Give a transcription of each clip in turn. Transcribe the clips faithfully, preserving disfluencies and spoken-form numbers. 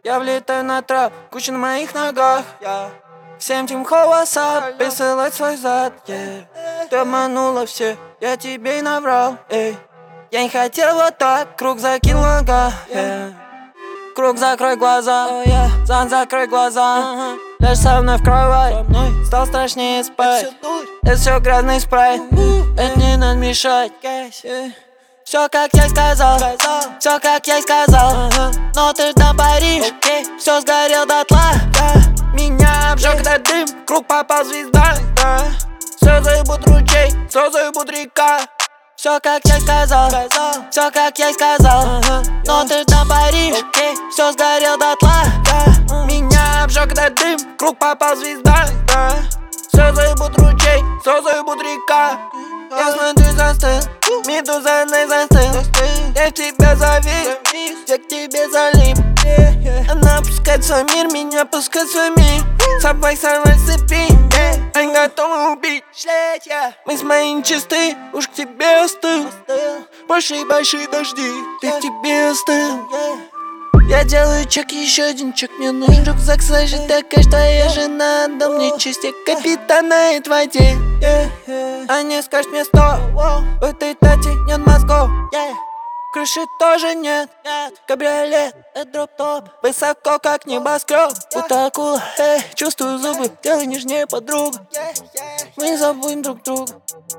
Я влетаю на трап, куча на моих ногах, yeah. Всем тем холоса, присылать свой зад, yeah. Ты обманула все, я тебе и наврал, эй. Я не хотел вот так, круг закинул нога, yeah. Круг, закрой глаза, oh, yeah. Зан, закрой глаза, uh-huh. Ляжь со мной в кровать, стал страшнее спать. Это все грязный спрайт, uh-huh. Это не надо мешать, yeah. Все как я сказал, все как я сказал, uh-huh. Но ты ж на Париж, okay. Все сгорел дотла, yeah. Меня обжег этот дым, круг попал звезда, yeah. Все заебут ручей, все заебут река. Все как я сказал, все как я сказал, uh-huh. Но ты ж на Париж, okay. Все сгорел дотла, yeah. Меня обжег этот дым, круг попал звезда, yeah. Все заебут ручей, все заебут река. Я смотрю, застыл, медуза не застыл. Я в тебя завис, я к тебе залип. Она пускает свой мир, меня пускает свой мир. Собак сорвать с цепи, они готовы убить. Мы с моим чисты, уж к тебе остыл. Большие большие дожди, ты к тебе остыл. Я делаю чек, еще один чек, мне нужен рюкзак сложить, такая, что я жена, дом мне честь, я капитан на этой воде. Они скажут мне стоп, в этой тате нет мозгов, крыши тоже нет, кабриолет, это дроп-топ, высоко как небоскреб, будто акула, эй, чувствую зубы, делай нежнее подруга, мы не забудем друг друга,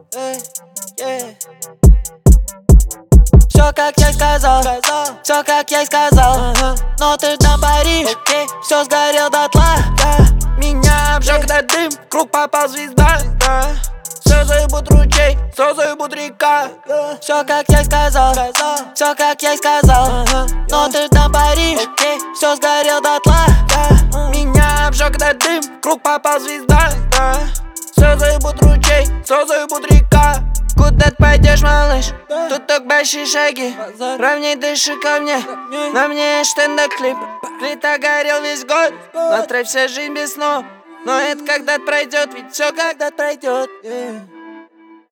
все как я сказал, все как я сказал, uh-huh. Но ты ж на Париж, okay. Все сгорел дотла, yeah. Меня обжег этот дым, круг попал звезда, yeah. Все заебут ручей, все заебут река, yeah. Все как я сказал, все как я сказал, uh-huh. Но ты ж на Париж, okay. Все сгорел дотла, yeah. Меня обжег этот дым, круг попал звезда, yeah. Все заебут ручей, все заебут река. Куда ты пойдешь, малыш? Тут только большие шаги. Ровней дыши ко мне. На мне штендер-клип. Клита горел весь год. На трек вся жизнь без снов. Но это когда-то пройдет, ведь все когда-то пройдет.